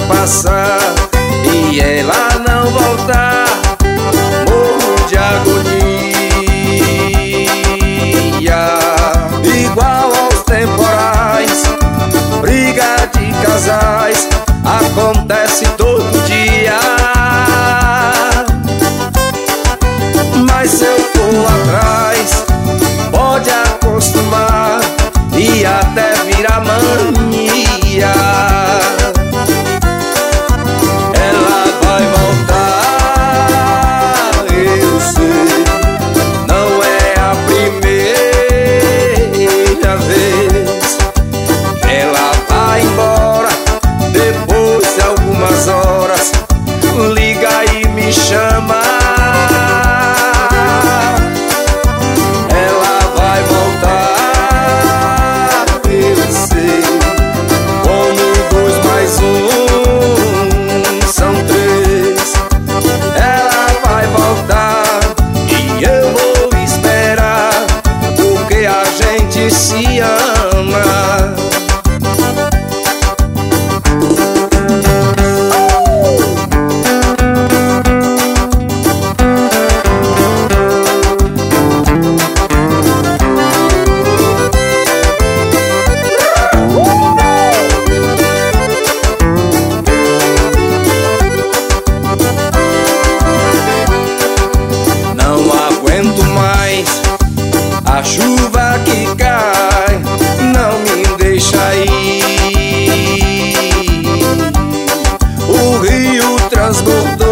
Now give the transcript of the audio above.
passar e ela não voltar, morro de agonia. Igual aos temporais, briga de casais, acontece todo dia. Mas se eu for atrás, pode acostumar e até virar mania. Ela vai voltar, eu sei, não é a primeira vez. Ela vai embora depois de algumas horas, liga e me chama. Se ama. Não aguento mais a chuva que cai, não me deixa ir. O rio transbordou